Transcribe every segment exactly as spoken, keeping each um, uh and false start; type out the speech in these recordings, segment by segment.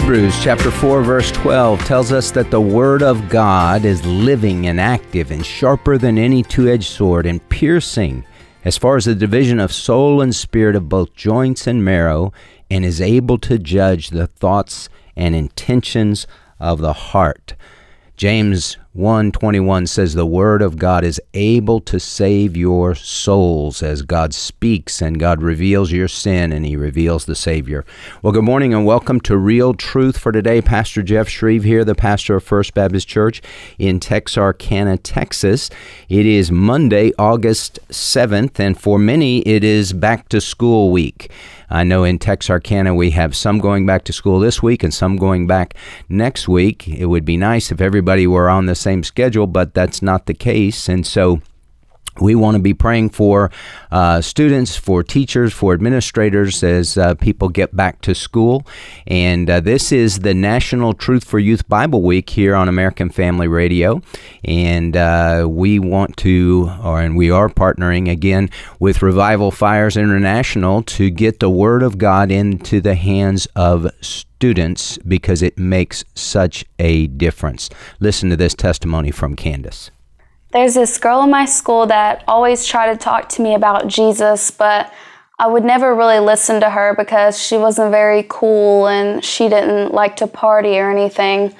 Hebrews chapter four, verse twelve tells us that the Word of God is living and active and sharper than any two-edged sword and piercing as far as the division of soul and spirit of both joints and marrow, and is able to judge the thoughts and intentions of the heart. James one twenty-one says the Word of God is able to save your souls as God speaks and God reveals your sin and He reveals the Savior. Well, good morning and welcome to Real Truth for today. Pastor Jeff Shreve here, the pastor of First Baptist Church in Texarkana, Texas. It is Monday, August seventh, and for many it is back to school week. I know in Texarkana we have some going back to school this week and some going back next week. It would be nice if everybody were on the same schedule, but that's not the case. And so we want to be praying for uh, students, for teachers, for administrators as uh, people get back to school. And uh, this is the National Truth for Youth Bible Week here on American Family Radio. And uh, we want to, or and we are partnering again with Revival Fires International to get the Word of God into the hands of students because it makes such a difference. Listen to this testimony from Candace. There's this girl in my school that always tried to talk to me about Jesus, but I would never really listen to her because she wasn't very cool and she didn't like to party or anything.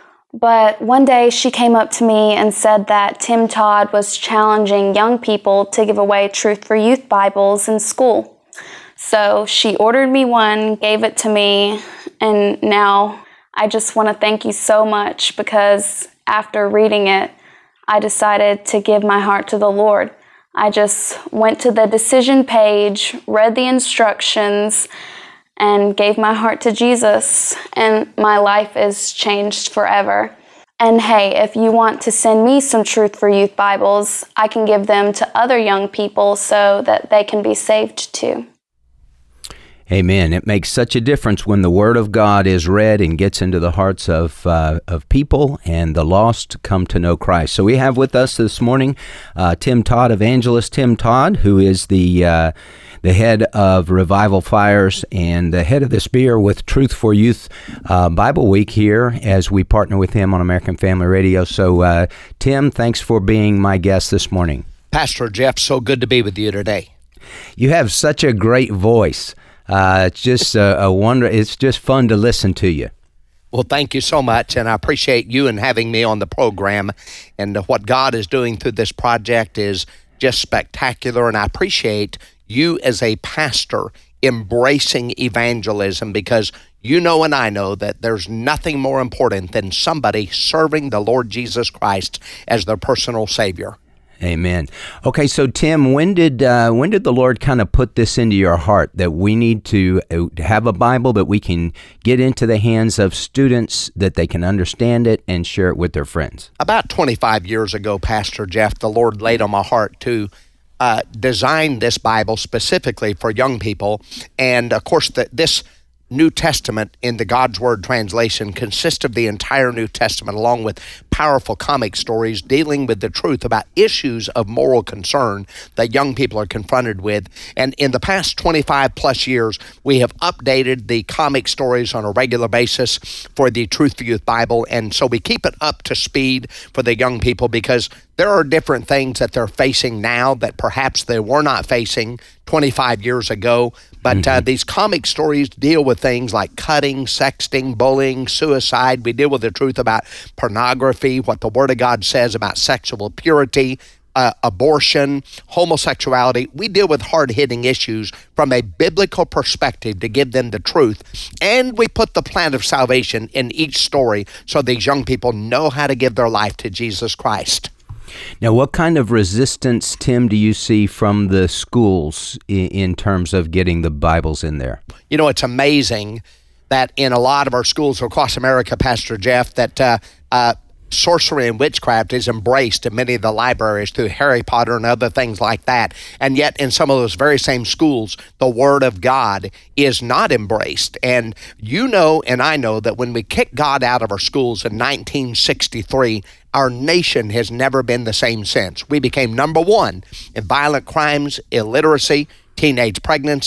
But one day she came up to me and said that Tim Todd was challenging young people to give away Truth for Youth Bibles in school. So she ordered me one, gave it to me, and now I just want to thank you so much because after reading it, I decided to give my heart to the Lord. I just went to the decision page, read the instructions, and gave my heart to Jesus, and my life is changed forever. And hey, if you want to send me some Truth for Youth Bibles, I can give them to other young people so that they can be saved too. Amen. It makes such a difference when the Word of God is read and gets into the hearts of uh, of people, and the lost come to know Christ. So we have with us this morning uh, Tim Todd, evangelist Tim Todd, who is the uh, the head of Revival Fires and the head of the spear with Truth for Youth uh, Bible Week here as we partner with him on American Family Radio. So uh, Tim, thanks for being my guest this morning. Pastor Jeff, so good to be with you today. You have such a great voice. Uh, it's just a, a wonder. It's just fun to listen to you. Well, thank you so much, and I appreciate you and having me on the program. And what God is doing through this project is just spectacular, and I appreciate you as a pastor embracing evangelism because you know and I know that there's nothing more important than somebody serving the Lord Jesus Christ as their personal Savior. Amen. Okay, so Tim, when did uh, when did the Lord kind of put this into your heart that we need to have a Bible that we can get into the hands of students that they can understand it and share it with their friends? About twenty-five years ago, Pastor Jeff, the Lord laid on my heart to uh, design this Bible specifically for young people. And of course, the, this New Testament in the God's Word translation consists of the entire New Testament along with powerful comic stories dealing with the truth about issues of moral concern that young people are confronted with. And in the past twenty-five plus years, we have updated the comic stories on a regular basis for the Truth for Youth Bible. And so we keep it up to speed for the young people because there are different things that they're facing now that perhaps they were not facing twenty-five years ago. But mm-hmm. uh, these comic stories deal with things like cutting, sexting, bullying, suicide. We deal with the truth about pornography, what the Word of God says about sexual purity, uh, abortion, homosexuality. We deal with hard-hitting issues from a biblical perspective to give them the truth. And we put the plan of salvation in each story so these young people know how to give their life to Jesus Christ. Now, what kind of resistance, Tim, do you see from the schools in, in terms of getting the Bibles in there? You know, it's amazing that in a lot of our schools across America, Pastor Jeff, that uh, uh, sorcery and witchcraft is embraced in many of the libraries through Harry Potter and other things like that. And yet in some of those very same schools, the Word of God is not embraced. And you know and I know that when we kicked God out of our schools in nineteen sixty-three, our nation has never been the same since. We became number one in violent crimes, illiteracy, teenage pregnancy,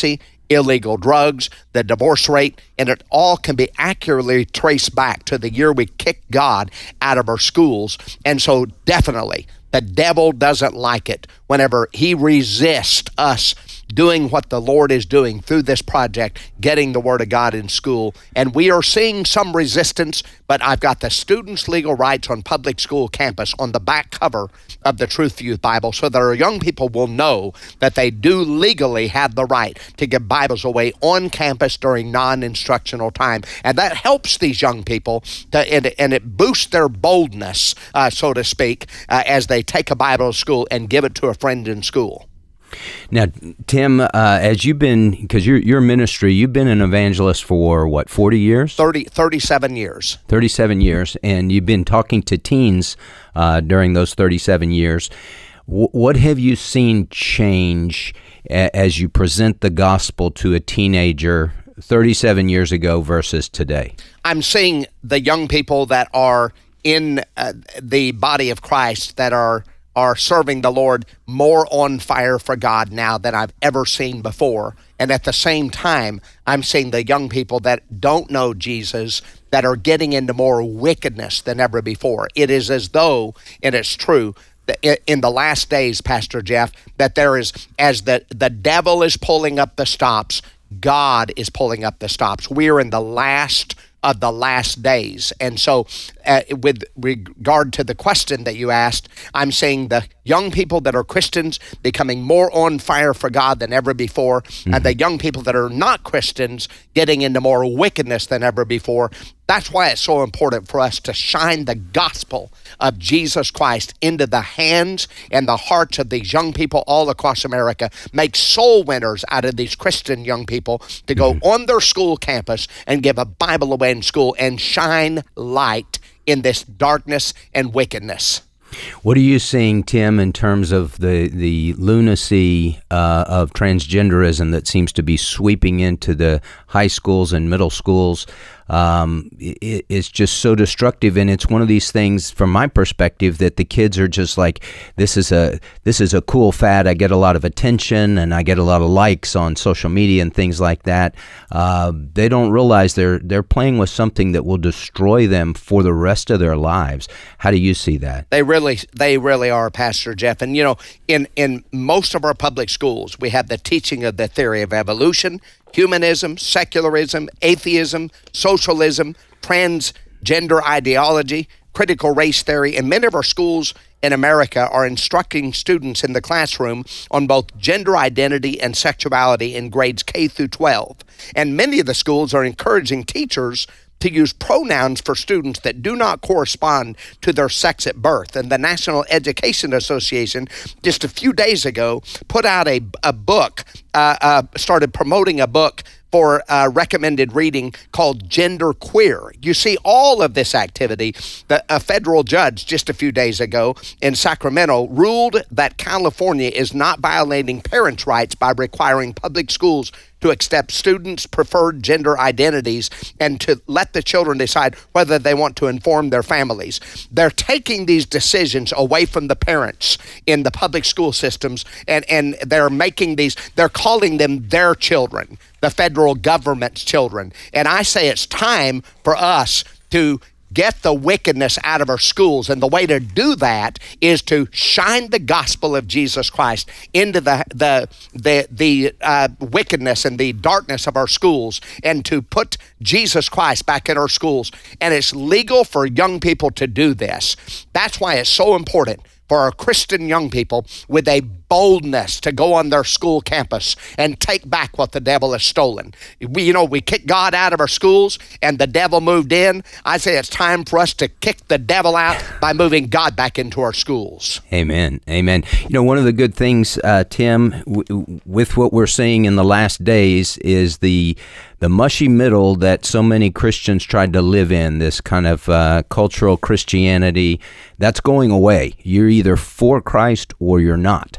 illegal drugs, the divorce rate, and it all can be accurately traced back to the year we kicked God out of our schools. And so definitely, the devil doesn't like it whenever he resists us doing what the Lord is doing through this project, getting the Word of God in school. And we are seeing some resistance, but I've got the Students' Legal Rights on Public School Campus on the back cover of the Truth for Youth Bible, so that our young people will know that they do legally have the right to give Bibles away on campus during non-instructional time. And that helps these young people, to, and, and it boosts their boldness, uh, so to speak, uh, as they take a Bible to school and give it to a friend in school. Now, Tim, uh, as you've been, because your your ministry, you've been an evangelist for, what, forty years? thirty, thirty-seven years. thirty-seven years, and you've been talking to teens uh, during those thirty-seven years. W- what have you seen change a- as you present the gospel to a teenager thirty-seven years ago versus today? I'm seeing the young people that are in uh, the body of Christ that are are serving the Lord more on fire for God now than I've ever seen before. And at the same time, I'm seeing the young people that don't know Jesus that are getting into more wickedness than ever before. It is as though, and it's true, that in the last days, Pastor Jeff, that there is, as the, the devil is pulling up the stops, God is pulling up the stops. We're in the last of the last days. And so uh, with regard to the question that you asked, I'm saying the young people that are Christians becoming more on fire for God than ever before, mm-hmm. and the young people that are not Christians getting into more wickedness than ever before. That's why it's so important for us to shine the gospel of Jesus Christ into the hands and the hearts of these young people all across America. Make soul winners out of these Christian young people to go mm-hmm. on their school campus and give a Bible away in school and shine light in this darkness and wickedness. What are you seeing, Tim, in terms of the, the lunacy uh, of transgenderism that seems to be sweeping into the high schools and middle schools? Um, it, it's just so destructive, and it's one of these things, from my perspective, that the kids are just like, this is a this is a cool fad. I get a lot of attention, and I get a lot of likes on social media and things like that. Uh, they don't realize they're they're playing with something that will destroy them for the rest of their lives. How do you see that? They really they really are, Pastor Jeff. And you know, in in most of our public schools, we have the teaching of the theory of evolution, humanism, secularism, atheism, socialism, transgender ideology, critical race theory, and many of our schools in America are instructing students in the classroom on both gender identity and sexuality in grades K through twelve. And many of the schools are encouraging teachers to use pronouns for students that do not correspond to their sex at birth. And the National Education Association, just a few days ago, put out a, a book, uh, uh, started promoting a book for uh, recommended reading called Gender Queer. You see all of this activity. The, a federal judge just a few days ago in Sacramento ruled that California is not violating parents' rights by requiring public schools to accept students' preferred gender identities and to let the children decide whether they want to inform their families. They're taking these decisions away from the parents in the public school systems, and, and they're making these, they're calling them their children, the federal government's children. And I say it's time for us to get the wickedness out of our schools. And the way to do that is to shine the gospel of Jesus Christ into the the the, the uh, wickedness and the darkness of our schools, and to put Jesus Christ back in our schools. And it's legal for young people to do this. That's why it's so important for our Christian young people with a boldness to go on their school campus and take back what the devil has stolen. We, you know, we kicked God out of our schools and the devil moved in. I say it's time for us to kick the devil out by moving God back into our schools. Amen. Amen. You know, one of the good things, uh, Tim, w- with what we're seeing in the last days is the the mushy middle that so many Christians tried to live in, this kind of uh, cultural Christianity, that's going away. You're either for Christ or you're not.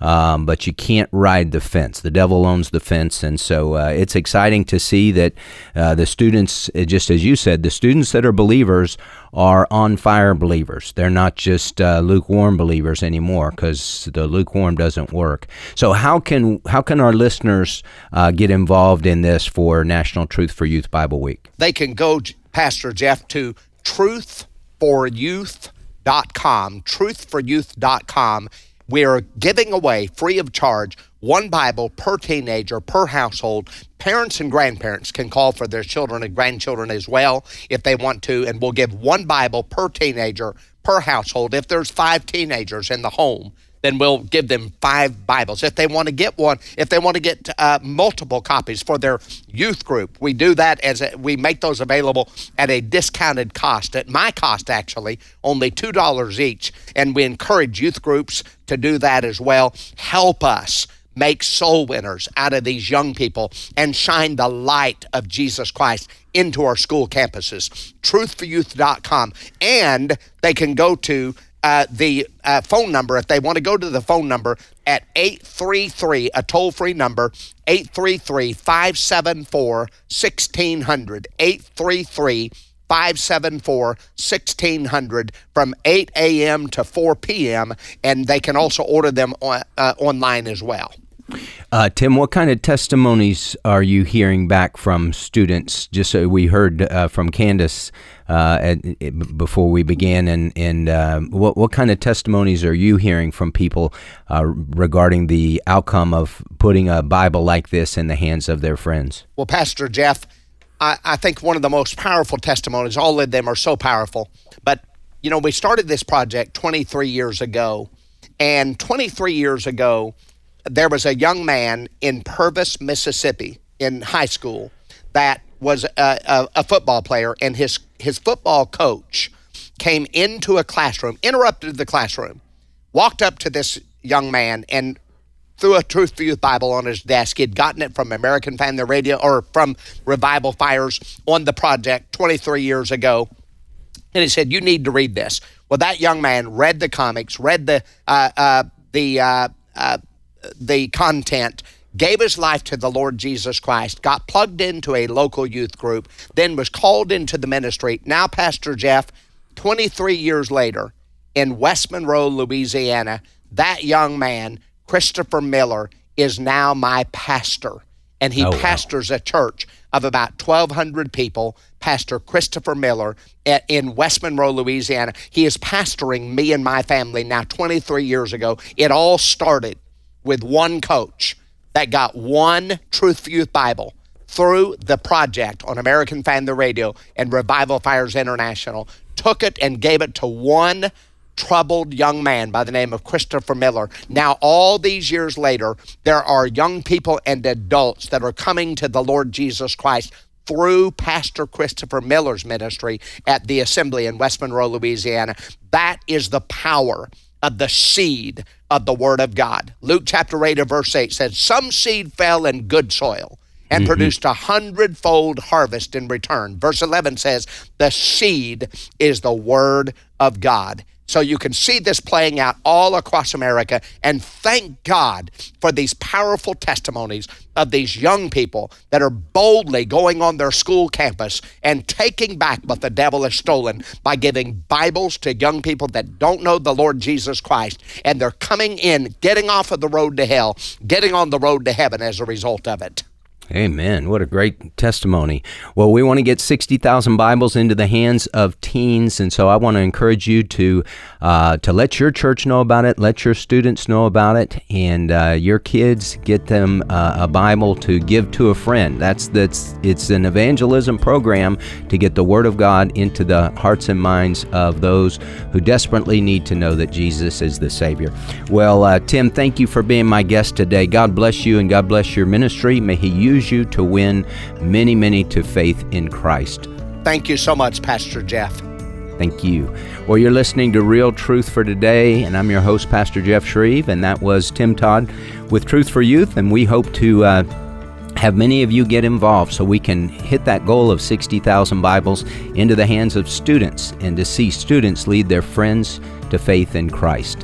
um, but you can't ride the fence. The devil owns the fence, and so uh, it's exciting to see that uh, the students, just as you said, the students that are believers are on fire believers. They're not just uh, lukewarm believers anymore, because the lukewarm doesn't work. So how can how can our listeners uh, get involved in this for National Truth for Youth Bible Week? They can go, Pastor Jeff, to truth for youth dot com, truth for youth dot com. We're giving away, free of charge, one Bible per teenager, per household. Parents and grandparents can call for their children and grandchildren as well if they want to, and we'll give one Bible per teenager, per household. If there's five teenagers in the home, then we'll give them five Bibles. If they want to get one, if they want to get uh, multiple copies for their youth group, we do that as a, we make those available at a discounted cost, at my cost actually, only two dollars each. And we encourage youth groups to do that as well. Help us make soul winners out of these young people and shine the light of Jesus Christ into our school campuses. truth for youth dot com. And they can go to Uh, the uh, phone number, if they want to go to the phone number at eight three three, a toll-free number, eight three three, five seven four, one six zero zero, eight three three, five seven four, one six zero zero from eight a.m. to four p.m., and they can also order them on, uh, online as well. Uh, Tim, what kind of testimonies are you hearing back from students? Just so we heard uh, from Candace uh, at, before we began, and and uh, what what kind of testimonies are you hearing from people uh, regarding the outcome of putting a Bible like this in the hands of their friends? Well, Pastor Jeff, I, I think one of the most powerful testimonies, all of them are so powerful, but you know, we started this project twenty-three years ago, and twenty-three years ago, there was a young man in Purvis, Mississippi, in high school that was a, a, a football player, and his, his football coach came into a classroom, interrupted the classroom, walked up to this young man and threw a Truth for Youth Bible on his desk. He'd gotten it from American Family Radio or from Revival Fires on the project twenty-three years ago. And he said, "You need to read this." Well, that young man read the comics, read the uh, uh, the uh, uh, the content, gave his life to the Lord Jesus Christ, got plugged into a local youth group, then was called into the ministry. Now, Pastor Jeff, twenty-three years later, in West Monroe, Louisiana, that young man, Christopher Miller, is now my pastor. And he oh, pastors wow. a church of about twelve hundred people, Pastor Christopher Miller, at, in West Monroe, Louisiana. He is pastoring me and my family now twenty-three years ago. It all started with one coach that got one Truth for Youth Bible through the project on American Family Radio and Revival Fires International, took it and gave it to one troubled young man by the name of Christopher Miller. Now, all these years later, there are young people and adults that are coming to the Lord Jesus Christ through Pastor Christopher Miller's ministry at the Assembly in West Monroe, Louisiana. That is the power of the seed of the Word of God. Luke chapter eight, verse eight says, "Some seed fell in good soil and mm-hmm. produced a hundredfold harvest in return." Verse eleven says, "The seed is the Word of God." So you can see this playing out all across America, and thank God for these powerful testimonies of these young people that are boldly going on their school campus and taking back what the devil has stolen by giving Bibles to young people that don't know the Lord Jesus Christ, and they're coming in, getting off of the road to hell, getting on the road to heaven as a result of it. Amen. What a great testimony. Well, we want to get sixty thousand Bibles into the hands of teens, and so I want to encourage you to uh, to let your church know about it, let your students know about it, and uh, your kids, get them uh, a Bible to give to a friend. That's that's it's an evangelism program to get the Word of God into the hearts and minds of those who desperately need to know that Jesus is the Savior. Well, uh, Tim, thank you for being my guest today. God bless you, and God bless your ministry. May He use you to win many, many to faith in Christ. Thank you so much, Pastor Jeff. Thank you. Well, you're listening to Real Truth for Today, and I'm your host, Pastor Jeff Shreve, and that was Tim Todd with Truth for Youth, and we hope to uh, have many of you get involved so we can hit that goal of sixty thousand Bibles into the hands of students and to see students lead their friends to faith in Christ.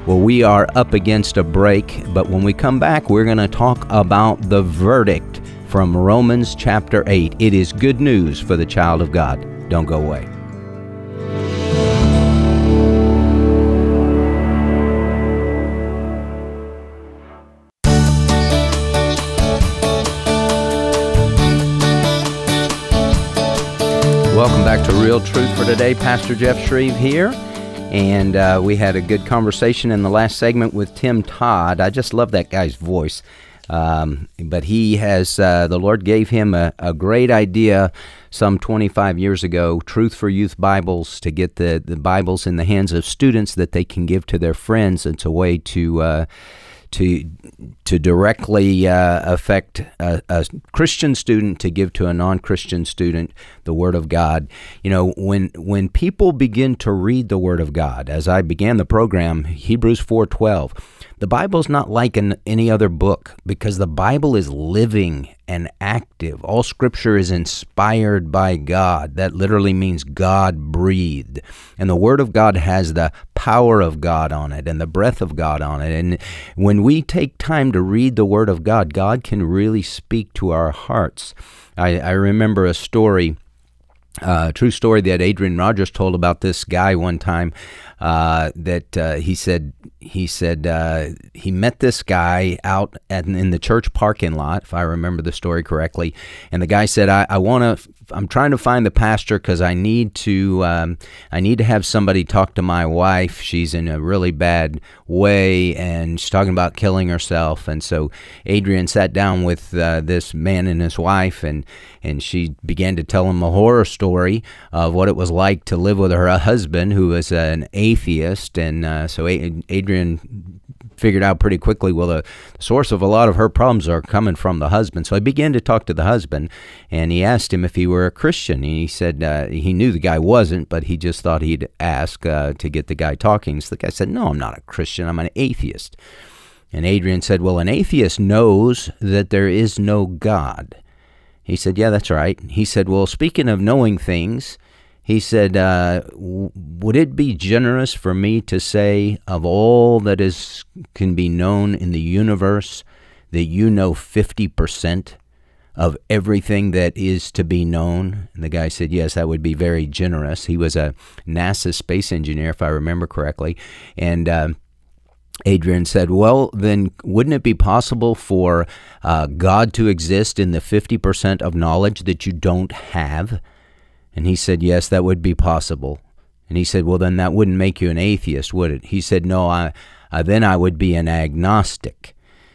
Well, we are up against a break, but when we come back, we're going to talk about the verdict from Romans chapter eight. It is good news for the child of God. Don't go away. Welcome back to Real Truth for Today. Pastor Jeff Shreve here. And uh, we had a good conversation in the last segment with Tim Todd. I just love that guy's voice. Um, but he has, uh, the Lord gave him a, a great idea some twenty-five years ago, Truth for Youth Bibles, to get the, the Bibles in the hands of students that they can give to their friends. It's a way to uh, to to directly uh, affect a, a Christian student to give to a non-Christian student the Word of God. You know, when when people begin to read the Word of God, as I began the program, Hebrews four twelve, the Bible's not like an, any other book, because the Bible is living and active. All Scripture is inspired by God. That literally means God breathed. And the Word of God has the power of God on it and the breath of God on it. And when we take time to read the Word of God, God can really speak to our hearts. I, I remember a story, a uh, true story that Adrian Rogers told about this guy one time. Uh, that uh, he said he said uh, he met this guy out at, in the church parking lot, if I remember the story correctly. And the guy said, "I, I want to. I'm trying to find the pastor because I need to. Um, I need to have somebody talk to my wife. She's in a really bad way, and she's talking about killing herself." And so Adrian sat down with uh, this man and his wife, and and she began to tell him a horror story of what it was like to live with her husband, who was an atheist. And uh, so Adrian figured out pretty quickly, well, the source of a lot of her problems are coming from the husband. So I began to talk to the husband, and he asked him if he were a Christian. And he said uh, he knew the guy wasn't, but he just thought he'd ask uh, to get the guy talking. So the guy said, "No, I'm not a Christian. I'm an atheist." And Adrian said, "Well, an atheist knows that there is no God." He said, "Yeah, that's right." He said, "Well, speaking of knowing things," he said, uh, w- would it be generous for me to say, of all that is can be known in the universe, that you know fifty percent of everything that is to be known?" And the guy said, "Yes, that would be very generous." He was a NASA space engineer, if I remember correctly. And uh, Adrian said, "Well, then wouldn't it be possible for uh, God to exist in the fifty percent of knowledge that you don't have?" And he said, "Yes, that would be possible." And he said, "Well, then that wouldn't make you an atheist, would it?" He said, "No, I, uh, then I would be an agnostic."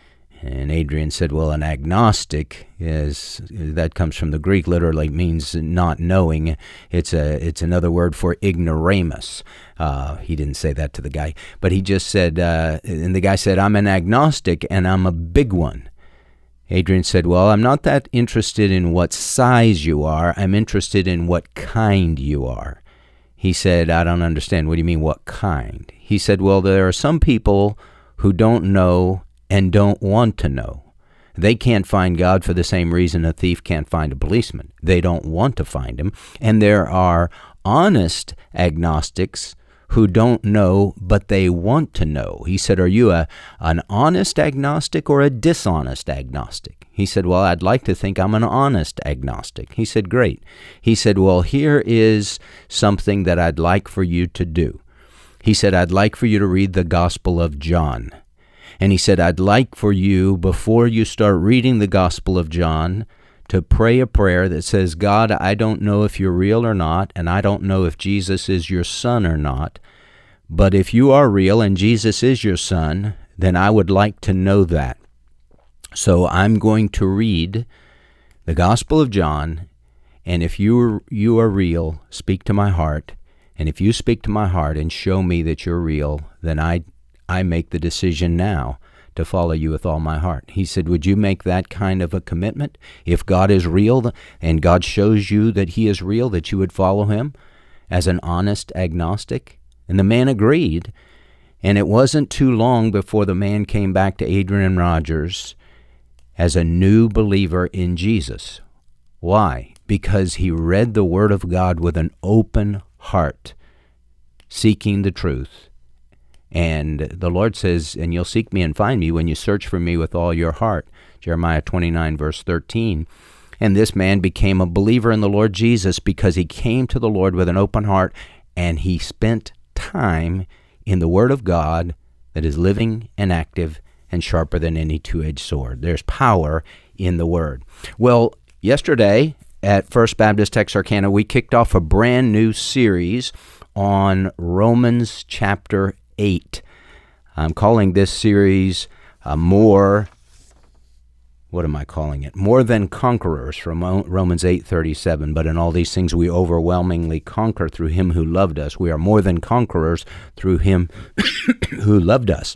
And Adrian said, "Well, an agnostic is, that comes from the Greek, literally means not knowing. It's a it's another word for ignoramus." Uh, he didn't say that to the guy, but he just said, uh, and the guy said, "I'm an agnostic, and I'm a big one." Adrian said, "Well, I'm not that interested in what size you are. I'm interested in what kind you are." He said, "I don't understand. What do you mean, what kind?" He said, "Well, there are some people who don't know and don't want to know. They can't find God for the same reason a thief can't find a policeman. They don't want to find him. And there are honest agnostics who don't know, but they want to know." He said, "Are you a an honest agnostic or a dishonest agnostic?" He said, "Well, I'd like to think I'm an honest agnostic." He said, "Great." He said, "Well, here is something that I'd like for you to do." He said, "I'd like for you to read the Gospel of John." And he said, "I'd like for you, before you start reading the Gospel of John, to pray a prayer that says, 'God, I don't know if you're real or not, and I don't know if Jesus is your son or not, but if you are real and Jesus is your son, then I would like to know that. So I'm going to read the Gospel of John, and if you are, you are real, speak to my heart, and if you speak to my heart and show me that you're real, then I I make the decision now to follow you with all my heart." He said, "Would you make that kind of a commitment? If God is real and God shows you that he is real, that you would follow him as an honest agnostic?" And the man agreed. And it wasn't too long before the man came back to Adrian Rogers as a new believer in Jesus. Why? Because he read the Word of God with an open heart, seeking the truth. And the Lord says, and you'll seek me and find me when you search for me with all your heart. Jeremiah twenty-nine, verse thirteen. And this man became a believer in the Lord Jesus because he came to the Lord with an open heart, and he spent time in the Word of God that is living and active and sharper than any two-edged sword. There's power in the Word. Well, yesterday at First Baptist Texarkana, we kicked off a brand new series on Romans chapter eight. I'm calling this series uh, more... What am I calling it? More than conquerors, from Romans eight thirty-seven. But in all these things we overwhelmingly conquer through him who loved us. We are more than conquerors through him who loved us.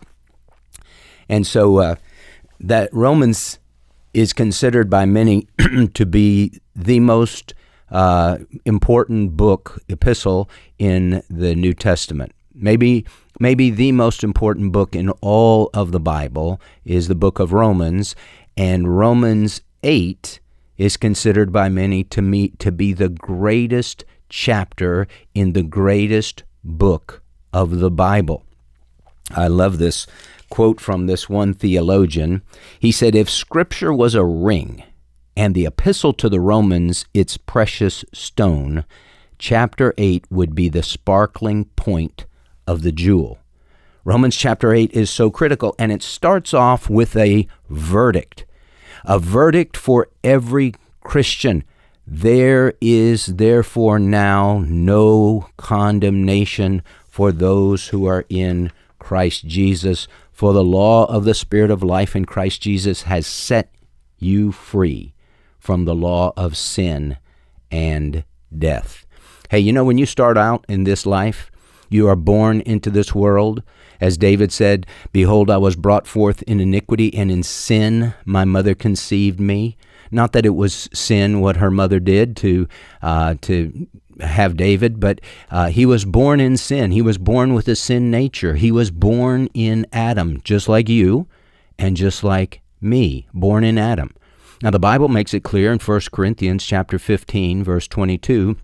And so uh, that Romans is considered by many to be the most uh, important book, epistle, in the New Testament. Maybe maybe the most important book in all of the Bible is the book of Romans. And Romans eight is considered by many to me to be the greatest chapter in the greatest book of the Bible. I love this quote from this one theologian. He said, "If Scripture was a ring and the epistle to the Romans its precious stone, chapter eight would be the sparkling point of the jewel." Romans chapter eight is so critical, and it starts off with a verdict. A verdict for every Christian. There is therefore now no condemnation for those who are in Christ Jesus, for the law of the Spirit of life in Christ Jesus has set you free from the law of sin and death. Hey, you know, when you start out in this life, you are born into this world. As David said, "Behold, I was brought forth in iniquity, and in sin my mother conceived me." Not that it was sin what her mother did to uh, to have David, but uh, he was born in sin. He was born with a sin nature. He was born in Adam, just like you and just like me, born in Adam. Now, the Bible makes it clear in First Corinthians chapter fifteen, verse twenty-two,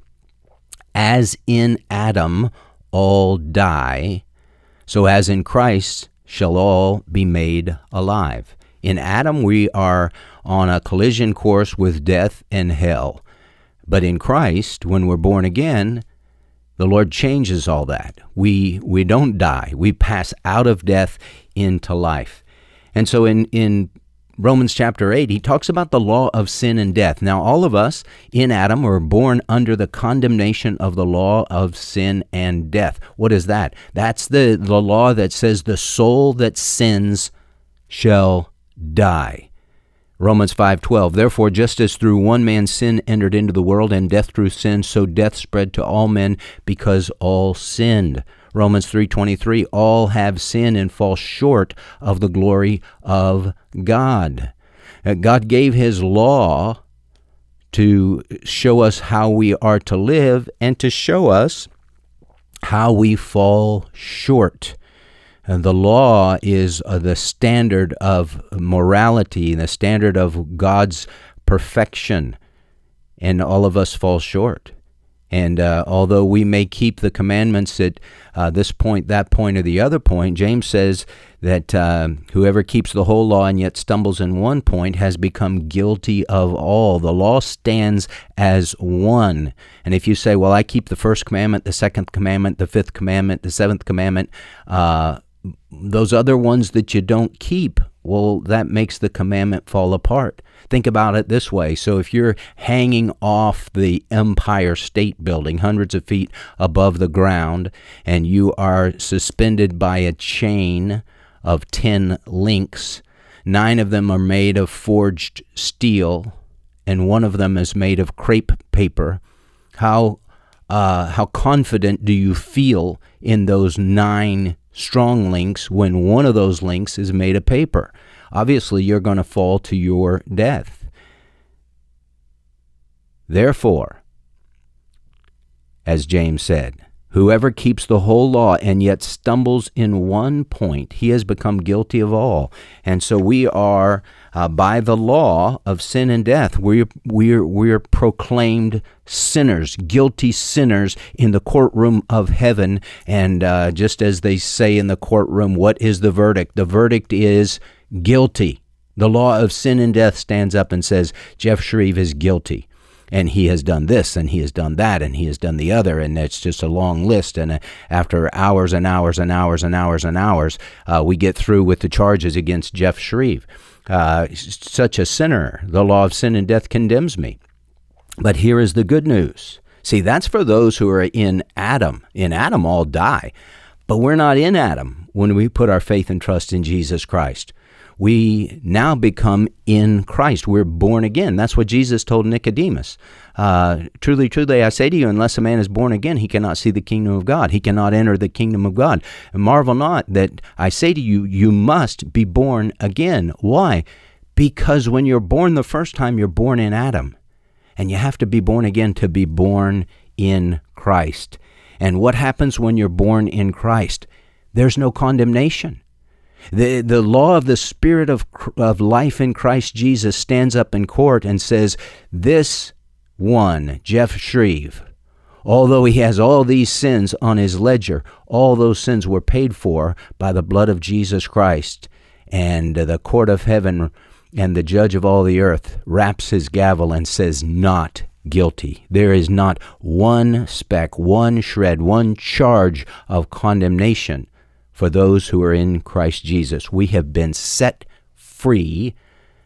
"As in Adam all die, so as in Christ shall all be made alive." In Adam, we are on a collision course with death and hell. But in Christ, when we're born again, the Lord changes all that. We we don't die. We pass out of death into life. And so in, in Romans chapter eight, he talks about the law of sin and death. Now, all of us in Adam were born under the condemnation of the law of sin and death. What is that? That's the, the law that says the soul that sins shall die. Romans five twelve, "Therefore, just as through one man sin entered into the world, and death through sin, so death spread to all men because all sinned." Romans three twenty-three, "All have sinned and fall short of the glory of God." God gave his law to show us how we are to live and to show us how we fall short. And the law is uh, the standard of morality, the standard of God's perfection, and all of us fall short. And uh, although we may keep the commandments at uh, this point, that point, or the other point, James says that uh, whoever keeps the whole law and yet stumbles in one point has become guilty of all. The law stands as one. And if you say, well, I keep the first commandment, the second commandment, the fifth commandment, the seventh commandment, uh, those other ones that you don't keep, well, that makes the commandment fall apart. Think about it this way. So if you're hanging off the Empire State Building, hundreds of feet above the ground, and you are suspended by a chain of ten links, nine of them are made of forged steel, and one of them is made of crepe paper, how uh, how confident do you feel in those nine strong links when one of those links is made of paper? Obviously, you're going to fall to your death. Therefore, as James said, Whoever keeps the whole law and yet stumbles in one point, he has become guilty of all. And so we are, uh, by the law of sin and death, we're, we're, we're proclaimed sinners, guilty sinners in the courtroom of heaven. And uh, just as they say in the courtroom, what is the verdict? The verdict is guilty. The law of sin and death stands up and says, Jeff Shreve is guilty. And he has done this, and he has done that, and he has done the other, and it's just a long list. And uh, after hours and hours and hours and hours and hours, uh, we get through with the charges against Jeff Shreve. Uh, such a sinner. The law of sin and death condemns me. But here is the good news. See, that's for those who are in Adam. In Adam, all die. But we're not in Adam when we put our faith and trust in Jesus Christ. We now become in Christ. We're born again. That's what Jesus told Nicodemus. Uh, truly, truly, I say to you, unless a man is born again, he cannot see the kingdom of God. He cannot enter the kingdom of God. And marvel not that I say to you, you must be born again. Why? Because when you're born the first time, you're born in Adam. And you have to be born again to be born in Christ. And what happens when you're born in Christ? There's no condemnation. The the law of the Spirit of of life in Christ Jesus stands up in court and says, this one, Jeff Shreve, although he has all these sins on his ledger, all those sins were paid for by the blood of Jesus Christ. And the court of heaven and the judge of all the earth raps his gavel and says, not guilty. There is not one speck, one shred, one charge of condemnation for those who are in Christ Jesus. We have been set free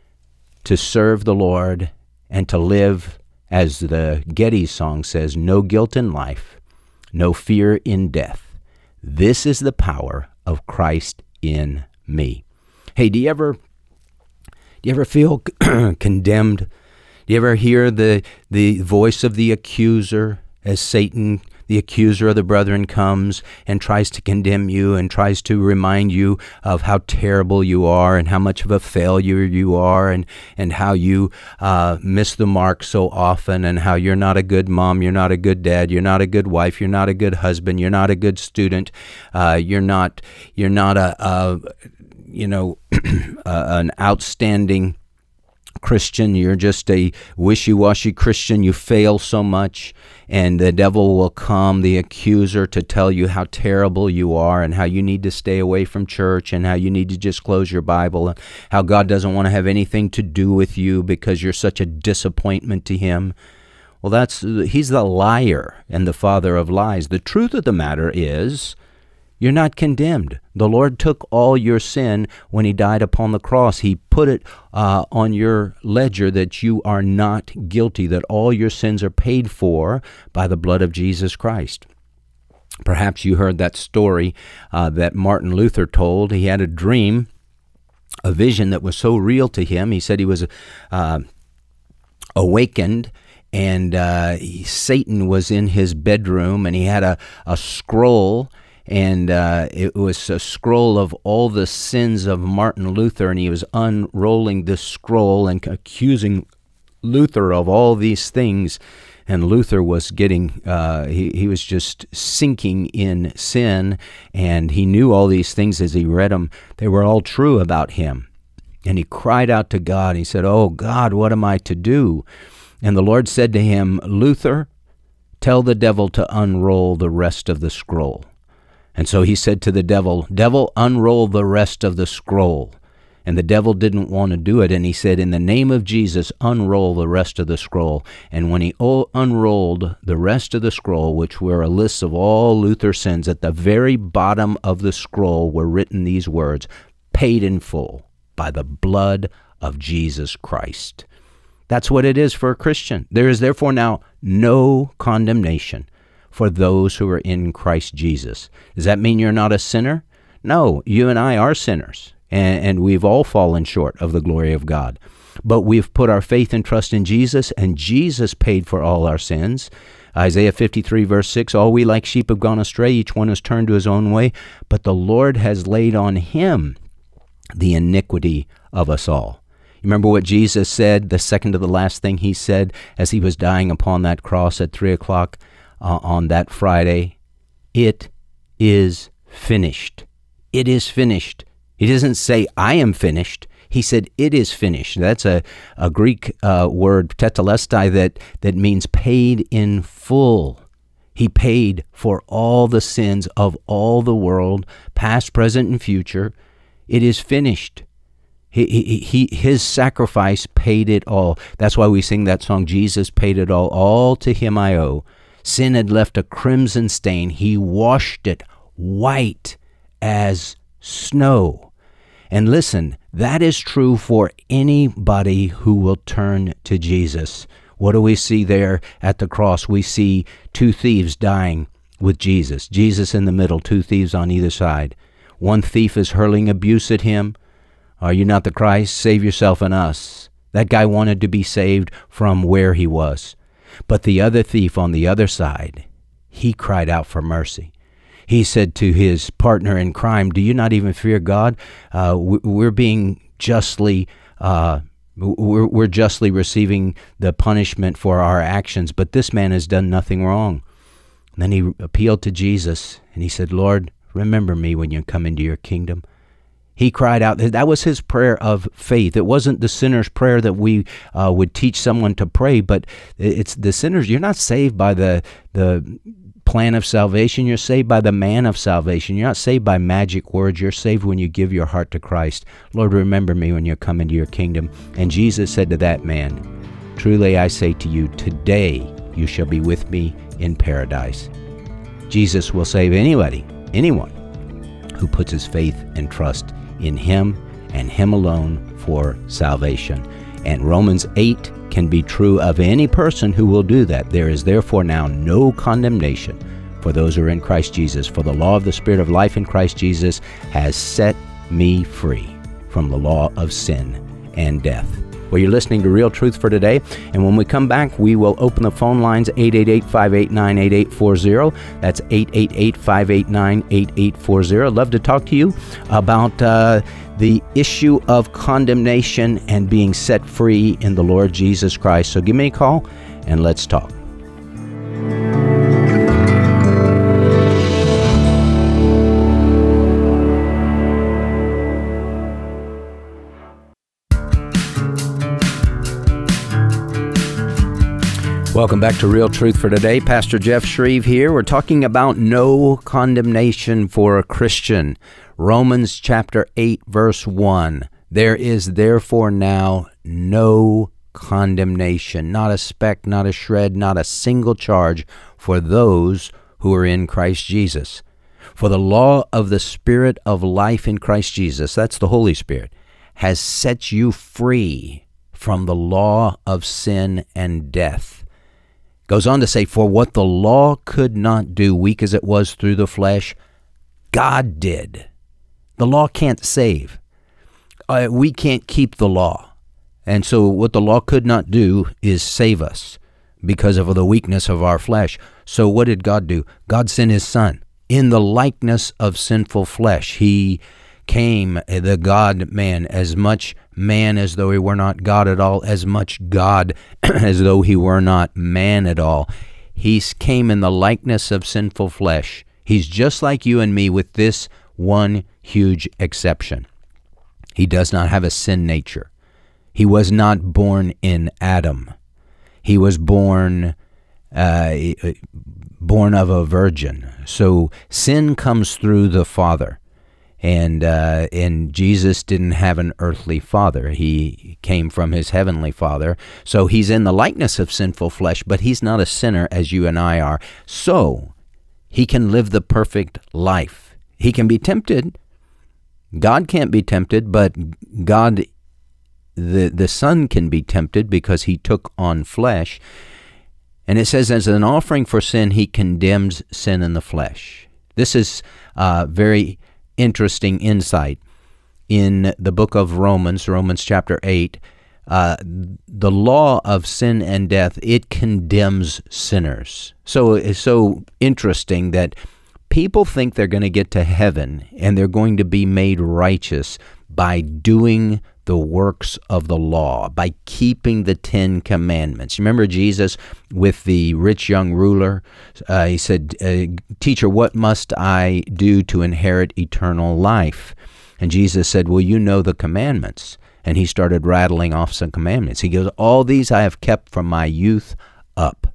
to serve the Lord and to live, as the Getty song says, no guilt in life, no fear in death. This is the power of Christ in me. Hey, do you ever, do you ever feel condemned? Do you ever hear the the voice of the accuser as Satan, the accuser of the brethren, comes and tries to condemn you and tries to remind you of how terrible you are and how much of a failure you are and, and how you uh, miss the mark so often and how you're not a good mom, you're not a good dad, you're not a good wife, you're not a good husband, you're not a good student, uh, you're not you're not a, a you know an outstanding Christian, you're just a wishy-washy Christian, you fail so much, and the devil will come, the accuser, to tell you how terrible you are and how you need to stay away from church and how you need to just close your Bible and how God doesn't want to have anything to do with you because you're such a disappointment to him. Well, that's he's the liar and the father of lies. The truth of the matter is, you're not condemned. The Lord took all your sin when he died upon the cross. He put it uh, on your ledger that you are not guilty, that all your sins are paid for by the blood of Jesus Christ. Perhaps you heard that story uh, that Martin Luther told. He had a dream, a vision that was so real to him. He said he was uh, awakened, and uh, he, Satan was in his bedroom, and he had a, a scroll. And uh, it was a scroll of all the sins of Martin Luther, and he was unrolling this scroll and accusing Luther of all these things. And Luther was getting, uh, he, he was just sinking in sin, and he knew all these things as he read them. They were all true about him. And he cried out to God. He said, "Oh God, what am I to do?" And the Lord said to him, "Luther, tell the devil to unroll the rest of the scroll." And so he said to the devil, "Devil, unroll the rest of the scroll." And the devil didn't want to do it. And he said, "In the name of Jesus, unroll the rest of the scroll." And when he unrolled the rest of the scroll, which were a list of all Luther's sins, at the very bottom of the scroll were written these words, "Paid in full by the blood of Jesus Christ." That's what it is for a Christian. There is therefore now no condemnation for those who are in Christ Jesus. Does that mean you're not a sinner? No, you and I are sinners, and, and we've all fallen short of the glory of God. But we've put our faith and trust in Jesus, and Jesus paid for all our sins. Isaiah fifty-three, verse six, "All we like sheep have gone astray, each one has turned to his own way, but the Lord has laid on him the iniquity of us all." You remember what Jesus said, the second to the last thing he said as he was dying upon that cross at three o'clock? Uh, on that Friday? it is finished. It is finished. He doesn't say, I am finished. He said, it is finished. That's a, a Greek uh, word, tetelestai, that, that means paid in full. He paid for all the sins of all the world, past, present, and future. It is finished. He, he, he, his sacrifice paid it all. That's why we sing that song, Jesus paid it all. All to him I owe. Sin had left a crimson stain. He washed it white as snow. And listen, that is true for anybody who will turn to Jesus. What do we see there at the cross? We see two thieves dying with Jesus. Jesus in the middle, two thieves on either side. One thief is hurling abuse at him. Are you not the Christ? Save yourself and us. That guy wanted to be saved from where he was. But the other thief on the other side, he cried out for mercy. He said to his partner in crime, do you not even fear God? Uh, we're being justly, uh, we're, we're justly receiving the punishment for our actions, but this man has done nothing wrong. And then he appealed to Jesus, and he said, Lord, remember me when you come into your kingdom. He cried out. That was his prayer of faith. It wasn't the sinner's prayer that we uh, would teach someone to pray, but it's the sinners. You're not saved by the the plan of salvation. You're saved by the man of salvation. You're not saved by magic words. You're saved when you give your heart to Christ. Lord, remember me when you come into your kingdom. And Jesus said to that man, truly I say to you, today you shall be with me in paradise. Jesus will save anybody, anyone who puts his faith and trust in him and him alone for salvation. And Romans eight can be true of any person who will do that. There is therefore now no condemnation for those who are in Christ Jesus. For the law of the Spirit of life in Christ Jesus has set me free from the law of sin and death. Well, you're listening to Real Truth for Today, and when we come back, we will open the phone lines, eight eight eight, five eight nine, eight eight four zero. That's eight eight eight, five eight nine, eight eight four zero. I'd love to talk to you about uh, the issue of condemnation and being set free in the Lord Jesus Christ. So give me a call, and let's talk. Welcome back to Real Truth for Today. Pastor Jeff Shreve here. We're talking about no condemnation for a Christian. Romans chapter eight, verse one. There is therefore now no condemnation, not a speck, not a shred, not a single charge for those who are in Christ Jesus. For the law of the Spirit of life in Christ Jesus, that's the Holy Spirit, has set you free from the law of sin and death. Goes on to say, for what the law could not do, weak as it was through the flesh, God did. The law can't save. Uh, we can't keep the law. And so what the law could not do is save us because of the weakness of our flesh. So what did God do? God sent his Son in the likeness of sinful flesh. He came, the God-man, as much man as though he were not God at all, as much God as though he were not man at all. He came in the likeness of sinful flesh. He's just like you and me with this one huge exception. He does not have a sin nature. He was not born in Adam. He was born uh, born of a virgin. So sin comes through the Father. And uh, and Jesus didn't have an earthly father. He came from his heavenly Father. So he's in the likeness of sinful flesh, but he's not a sinner as you and I are. So he can live the perfect life. He can be tempted. God can't be tempted, but God, the, the Son can be tempted because he took on flesh. And it says, as an offering for sin, he condemns sin in the flesh. This is uh, very interesting insight in the book of Romans, Romans chapter eight. Uh, the law of sin and death, it condemns sinners. So it's so interesting that people think they're going to get to heaven and they're going to be made righteous by doing the works of the law, by keeping the Ten Commandments. You remember Jesus with the rich young ruler? Uh, he said, uh, "Teacher, what must I do to inherit eternal life?" And Jesus said, "Well, you know the commandments." And he started rattling off some commandments. He goes, "All these I have kept from my youth up."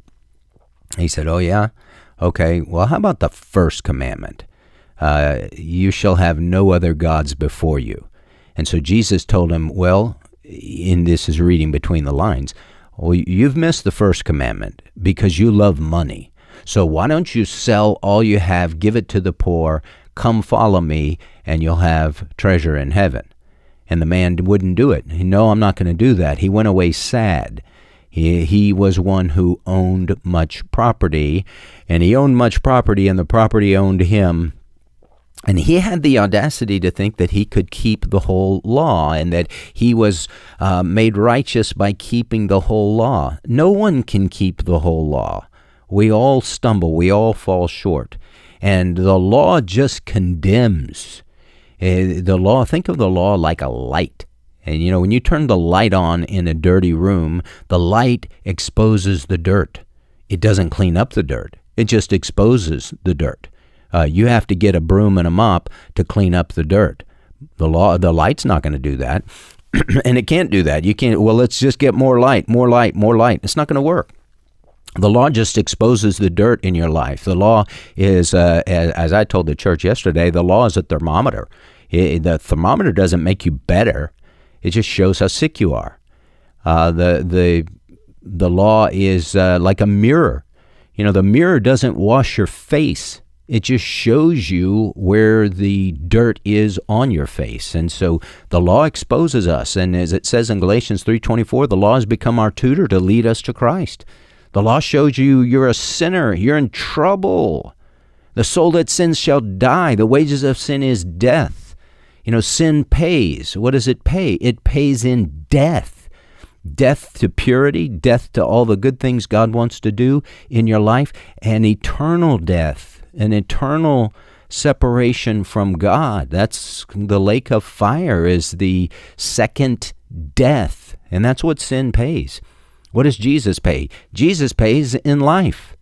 He said, "Oh, yeah? Okay, well, how about the first commandment? Uh, you shall have no other gods before you." And so Jesus told him, well, and this is reading between the lines, well, you've missed the first commandment because you love money. So why don't you sell all you have, give it to the poor, come follow me, and you'll have treasure in heaven. And the man wouldn't do it. No, I'm not going to do that. He went away sad. He, he was one who owned much property, and he owned much property, and the property owned him. And he had the audacity to think that he could keep the whole law and that he was uh, made righteous by keeping the whole law. No one can keep the whole law. We all stumble. We all fall short. And the law just condemns. Uh, the law, think of the law like a light. And, you know, when you turn the light on in a dirty room, the light exposes the dirt. It doesn't clean up the dirt. It just exposes the dirt. Uh, you have to get a broom and a mop to clean up the dirt. The law, the light's not going to do that, and it can't do that. You can't. Well, let's just get more light, more light, more light. It's not going to work. The law just exposes the dirt in your life. The law is, uh, as, as I told the church yesterday, the law is a thermometer. It, the thermometer doesn't make you better. It just shows how sick you are. Uh, the the the law is uh, like a mirror. You know, the mirror doesn't wash your face. It just shows you where the dirt is on your face. And so the law exposes us. And as it says in Galatians three twenty-four, the law has become our tutor to lead us to Christ. The law shows you you're a sinner. You're in trouble. The soul that sins shall die. The wages of sin is death. You know, sin pays. What does it pay? It pays in death. Death to purity, death to all the good things God wants to do in your life, and eternal death. An eternal separation from God. That's the lake of fire, is the second death. And that's what sin pays. What does Jesus pay? Jesus pays in life,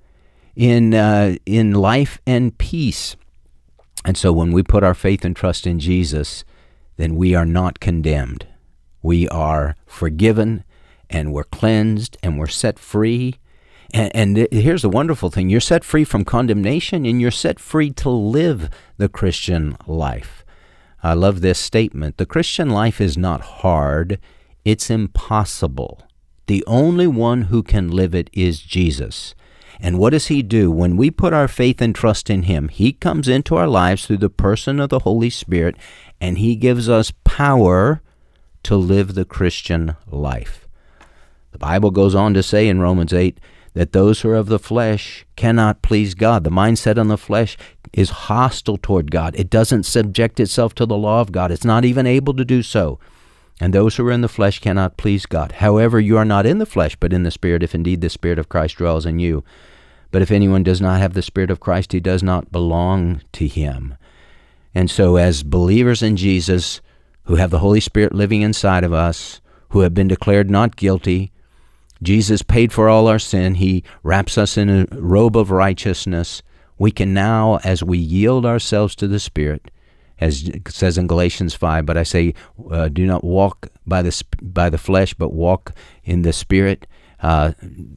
in uh, in life and peace. And so when we put our faith and trust in Jesus, then we are not condemned. We are forgiven, and we're cleansed, and we're set free. And, and here's the wonderful thing. You're set free from condemnation, and you're set free to live the Christian life. I love this statement. The Christian life is not hard. It's impossible. The only one who can live it is Jesus. And what does he do? When we put our faith and trust in him, he comes into our lives through the person of the Holy Spirit, and he gives us power to live the Christian life. The Bible goes on to say in Romans eight, that those who are of the flesh cannot please God. The mindset on the flesh is hostile toward God. It doesn't subject itself to the law of God. It's not even able to do so. And those who are in the flesh cannot please God. However, you are not in the flesh, but in the Spirit, if indeed the Spirit of Christ dwells in you. But if anyone does not have the Spirit of Christ, he does not belong to him. And so as believers in Jesus, who have the Holy Spirit living inside of us, who have been declared not guilty, Jesus paid for all our sin. He wraps us in a robe of righteousness. We can now, as we yield ourselves to the Spirit, as it says in Galatians five, but I say, uh, do not walk by the by the flesh, but walk in the Spirit. Uh,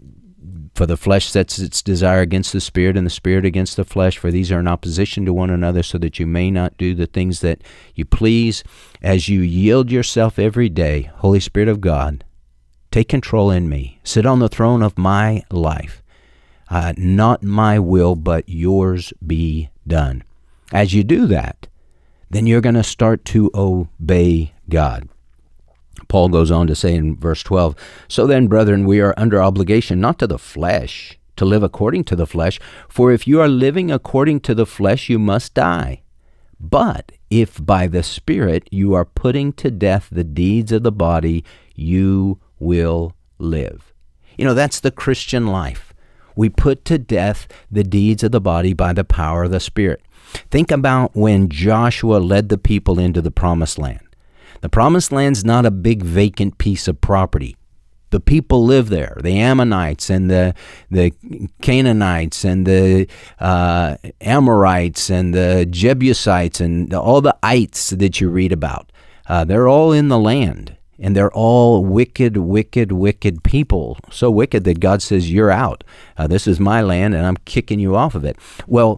for the flesh sets its desire against the Spirit, and the Spirit against the flesh, for these are in opposition to one another, so that you may not do the things that you please. As you yield yourself every day, Holy Spirit of God, take control in me. Sit on the throne of my life. Uh, not my will, but yours be done. As you do that, then you're going to start to obey God. Paul goes on to say in verse twelve, so then, brethren, we are under obligation not to the flesh, to live according to the flesh. For if you are living according to the flesh, you must die. But if by the Spirit you are putting to death the deeds of the body, you will live. You know, that's the Christian life. We put to death the deeds of the body by the power of the Spirit. Think about when Joshua led the people into the promised land. The promised land's not a big vacant piece of property. The people live there, the Ammonites and the the Canaanites and the uh, Amorites and the Jebusites and all the ites that you read about. Uh, they're all in the land, and they're all wicked, wicked, wicked people. So wicked that God says, you're out. Uh, this is my land, and I'm kicking you off of it. Well,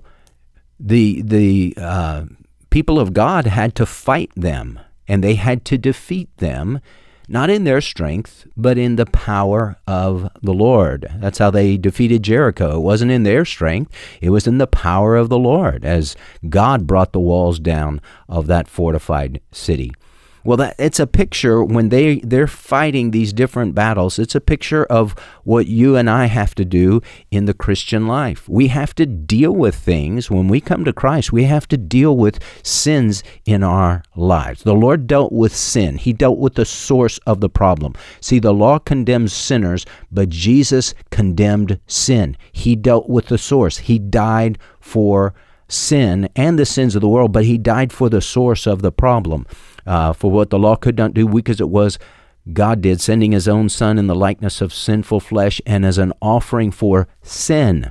the the uh, people of God had to fight them, and they had to defeat them, not in their strength, but in the power of the Lord. That's how they defeated Jericho. It wasn't in their strength. It was in the power of the Lord, as God brought the walls down of that fortified city. Well, that it's a picture when they, they're fighting these different battles. It's a picture of what you and I have to do in the Christian life. We have to deal with things. When we come to Christ, we have to deal with sins in our lives. The Lord dealt with sin. He dealt with the source of the problem. See, the law condemns sinners, but Jesus condemned sin. He dealt with the source. He died for sin and the sins of the world, but he died for the source of the problem. Uh, for what the law could not do, weak as it was, God did, sending his own Son in the likeness of sinful flesh, and as an offering for sin,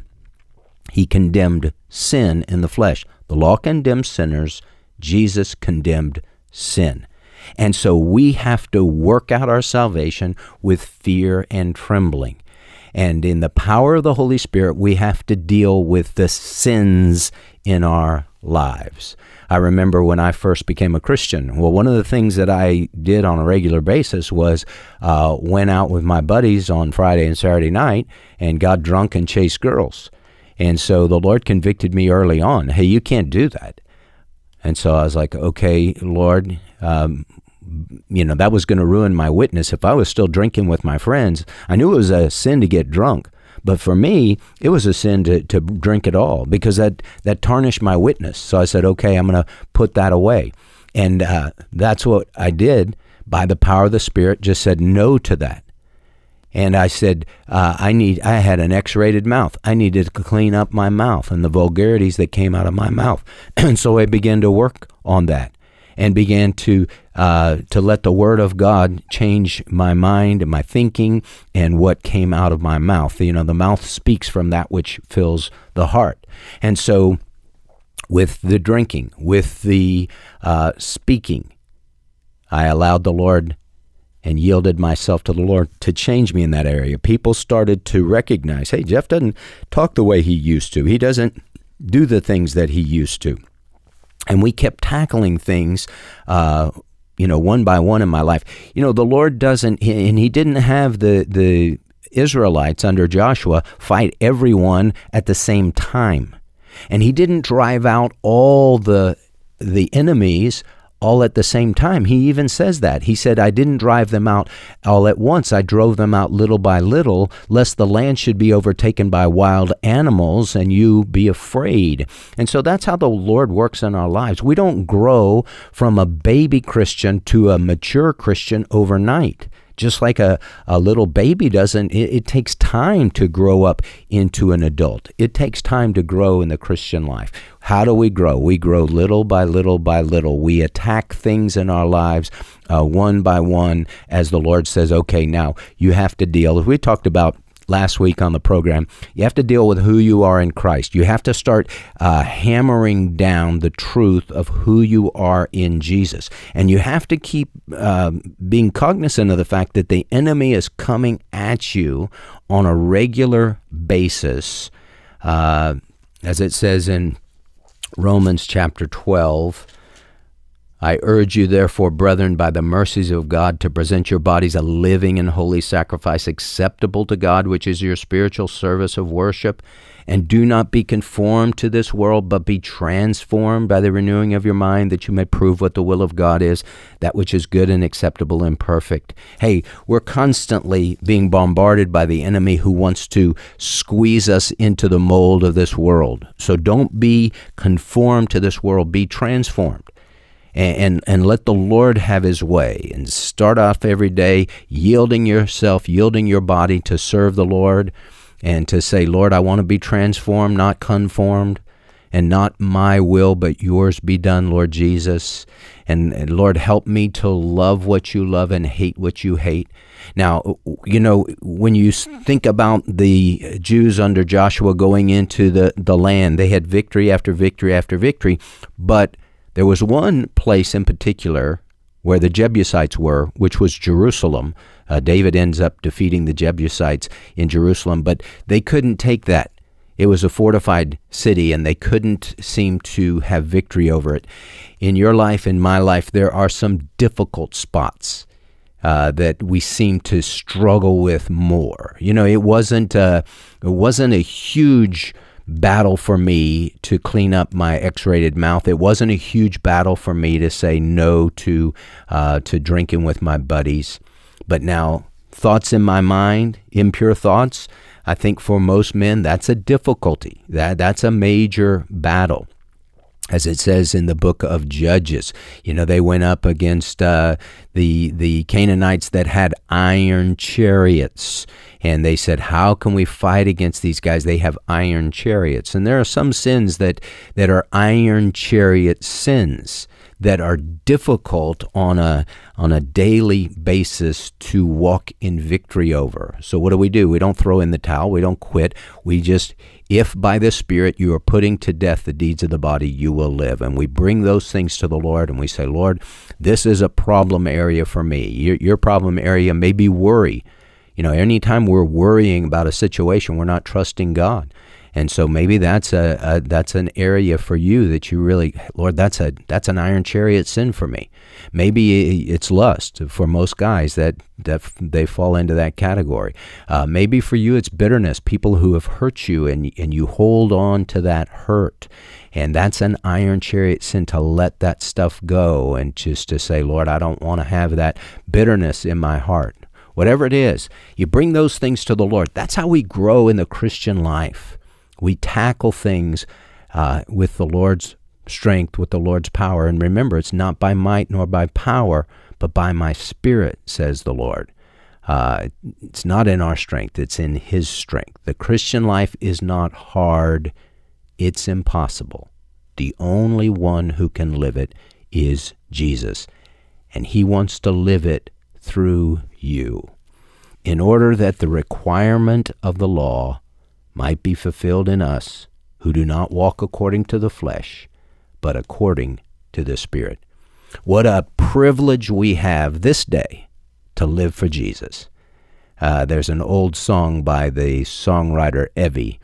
he condemned sin in the flesh. The law condemns sinners. Jesus condemned sin. And so we have to work out our salvation with fear and trembling. And in the power of the Holy Spirit, we have to deal with the sins in our lives. I remember when I first became a Christian, well, one of the things that I did on a regular basis was uh, went out with my buddies on Friday and Saturday night and got drunk and chased girls. And so the Lord convicted me early on, hey, you can't do that. And so I was like, okay, Lord, um, you know, that was going to ruin my witness if I was still drinking with my friends. I knew it was a sin to get drunk. But for me, it was a sin to, to drink at all because that, that tarnished my witness. So I said, okay, I'm going to put that away. And uh, that's what I did by the power of the Spirit, just said no to that. And I said, uh, I need. I had an X-rated mouth. I needed to clean up my mouth and the vulgarities that came out of my mouth. And so I began to work on that and began to uh, to let the Word of God change my mind and my thinking and what came out of my mouth. You know, the mouth speaks from that which fills the heart. And so with the drinking, with the uh, speaking, I allowed the Lord and yielded myself to the Lord to change me in that area. People started to recognize, hey, Jeff doesn't talk the way he used to. He doesn't do the things that he used to. And we kept tackling things, uh, you know, one by one in my life. You know, the Lord doesn't, and he didn't have the, the Israelites under Joshua fight everyone at the same time. And he didn't drive out all the the enemies all at the same time. He even says that. He said, I didn't drive them out all at once. I drove them out little by little, lest the land should be overtaken by wild animals and you be afraid. And so that's how the Lord works in our lives. We don't grow from a baby Christian to a mature Christian overnight. Just like a, a little baby doesn't, it, it takes time to grow up into an adult. It takes time to grow in the Christian life. How do we grow? We grow little by little by little. We attack things in our lives uh, one by one as the Lord says, okay, now you have to deal. As we talked about last week on the program, you have to deal with who you are in Christ. You have to start uh, hammering down the truth of who you are in Jesus. And you have to keep uh, being cognizant of the fact that the enemy is coming at you on a regular basis. Uh, as it says in Romans chapter twelve, I urge you, therefore, brethren, by the mercies of God, to present your bodies a living and holy sacrifice acceptable to God, which is your spiritual service of worship. And do not be conformed to this world, but be transformed by the renewing of your mind, that you may prove what the will of God is, that which is good and acceptable and perfect. Hey, we're constantly being bombarded by the enemy who wants to squeeze us into the mold of this world. So don't be conformed to this world, be transformed. And, and let the Lord have his way, and start off every day yielding yourself, yielding your body to serve the Lord, and to say, Lord, I want to be transformed, not conformed. and not my will, but yours be done, Lord Jesus. And, and Lord, help me to love what you love and hate what you hate. Now, you know, when you think about the Jews under Joshua going into the, the land, they had victory after victory after victory, but there was one place in particular where the Jebusites were, which was Jerusalem. Uh, David ends up defeating the Jebusites in Jerusalem, but they couldn't take that. It was a fortified city, and they couldn't seem to have victory over it. In your life, in my life, there are some difficult spots uh, that we seem to struggle with more. You know, it wasn't uh, it wasn't a huge battle for me to clean up my X-rated mouth. It wasn't a huge battle for me to say no to uh, to drinking with my buddies. But now, thoughts in my mind, impure thoughts, I think for most men, that's a difficulty. That that's a major battle. As it says in the book of Judges, you know, they went up against uh, the the Canaanites that had iron chariots. And they said, how can we fight against these guys? They have iron chariots. And there are some sins that, that are iron chariot sins that are difficult on a on a daily basis to walk in victory over. So what do we do? We don't throw in the towel. We don't quit. We just, if by the Spirit you are putting to death the deeds of the body, you will live. And we bring those things to the Lord and we say, Lord, this is a problem area for me. Your, your problem area may be worry. You know, anytime we're worrying about a situation, we're not trusting God. And so maybe that's a, a that's an area for you that you really, Lord, that's a that's an iron chariot sin for me. Maybe it's lust for most guys that, that they fall into that category. Uh, maybe for you it's bitterness, people who have hurt you and and you hold on to that hurt. And that's an iron chariot sin, to let that stuff go and just to say, Lord, I don't want to have that bitterness in my heart. Whatever it is, you bring those things to the Lord. That's how we grow in the Christian life. We tackle things uh, with the Lord's strength, with the Lord's power. And remember, it's not by might nor by power, but by my Spirit, says the Lord. Uh, it's not in our strength, it's in His strength. The Christian life is not hard, it's impossible. The only one who can live it is Jesus, and He wants to live it through you, in order that the requirement of the law might be fulfilled in us who do not walk according to the flesh, but according to the Spirit. What a privilege we have this day to live for Jesus. Uh, there's an old song by the songwriter Evie,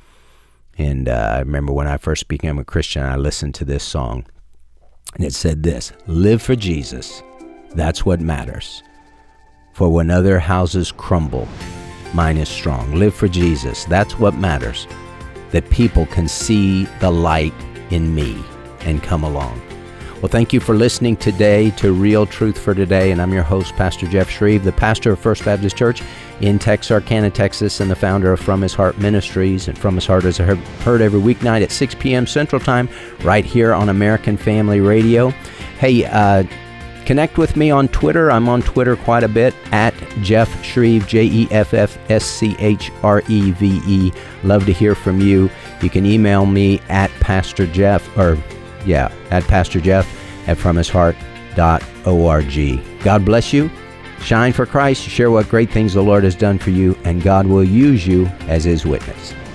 and uh, I remember when I first became a Christian, I listened to this song, and it said this: live for Jesus, that's what matters. For when other houses crumble, mine is strong. Live for Jesus. That's what matters. That people can see the light in me and come along. Well, thank you for listening today to Real Truth for Today. And I'm your host, Pastor Jeff Shreve, the pastor of First Baptist Church in Texarkana, Texas, and the founder of From His Heart Ministries. And From His Heart is heard every weeknight at six p.m. Central Time right here on American Family Radio. Hey, uh, connect with me on Twitter. I'm on Twitter quite a bit, at Jeff Shreve, J E F F S C H R E V E. Love to hear from you. You can email me at Pastor Jeff, or yeah, at Pastor Jeff at from his heart dot org. God bless you. Shine for Christ. Share what great things the Lord has done for you, and God will use you as His witness.